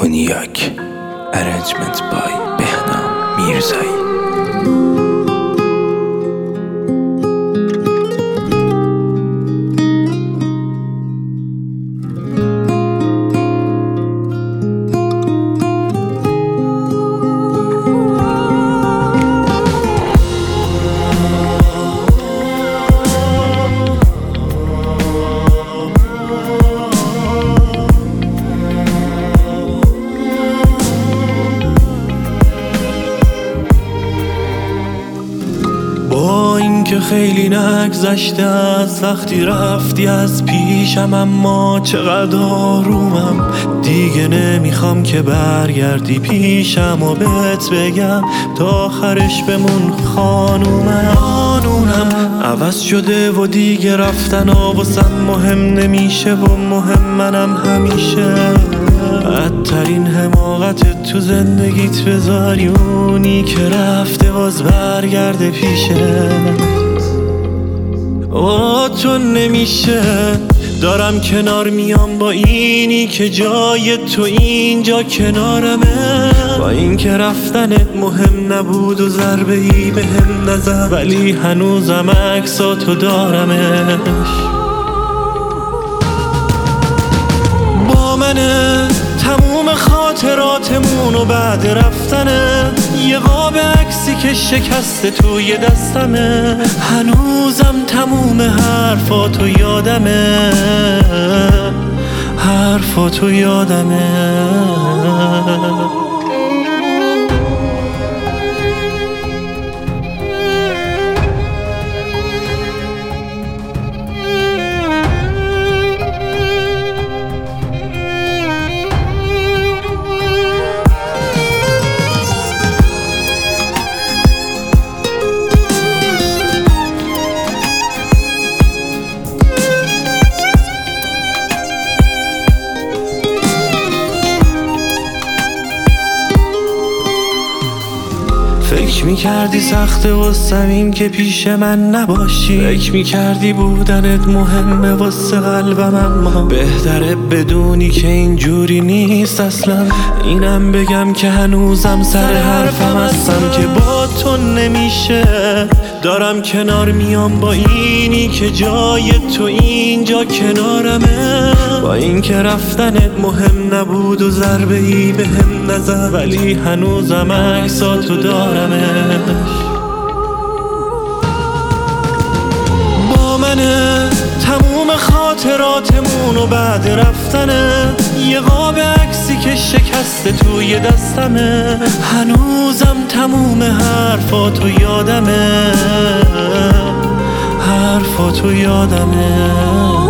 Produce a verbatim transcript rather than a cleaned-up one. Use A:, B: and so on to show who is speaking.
A: کنیاک ارنجمنت بای بهنام میرزایی.
B: با اینکه خیلی نگذشته از وقتی رفتی از پیشم، اما چقدر آرومم، دیگه نمیخوام که برگردی پیشم و بهت بگم تا آخرش بمون خانومم. قانونم عوض شده و دیگه رفتن واسم مهم نمیشه و مهم منم همیشه. بدترین حماقت تو زندگیت بذاری اونی که رفته باز برگرده پیشه. با تو نمیشه، دارم کنار میام با اینی که جای تو اینجا کنارمه. با این که رفتنت مهم نبود و ضربه ای به هم نزد، ولی هنوزم عکساتو دارمش. با منه تموم خاطراتمون و بعد رفتنه، یه قاب عکسی که شکسته توی دستمه. هنوزم تموم حرفاتو یادمه، حرفاتو یادمه. فکر میکردی سخته واسم این که پیش من نباشی، فکر میکردی بودنت مهمه واسه قلبم، اما بهتره بدونی که اینجوری نیست اصلا. اینم بگم که هنوزم سر حرفم هستم که با تو نمیشه. دارم کنار میام با اینی که جای تو اینجا کنارمه. با این که رفتنت مهم نبود و ضربه ای به هم نزد، ولی هنوزم عکساتو دارمش. با منه تموم خاطراتمون و بعد رفتنه، یه قاب عکسی که شکسته توی دستمه. هنوزم تموم حرفاتو یادمه، حرفاتو یادمه.